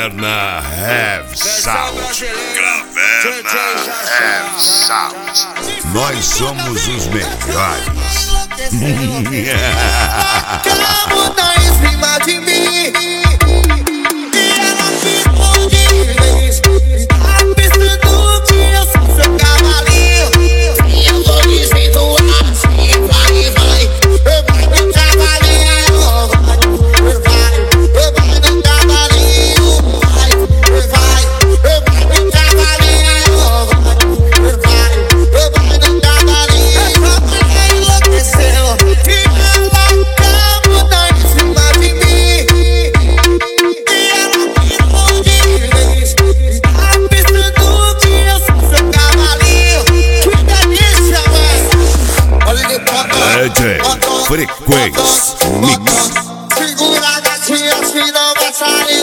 Caverna Have Sound. Caverna Have Sound. Nós somos os melhores. Acabo tá em cima de mim e ela ficou de vez. Tá pensando que eu sou seu cavalinho e eu tô dizendo assim, vai, vai. Vai no cavalinho, vai no cavalinho, vai no cavalinho, vai no cavalinho. Ela enlouqueceu e ela acabou tá em cima de mim e ela ficou de vez. Tá pensando que eu sou seu cavalinho. Que delícia, véi. Olha de DJ Frequência Mix. segura a gatinha, se não vai sair.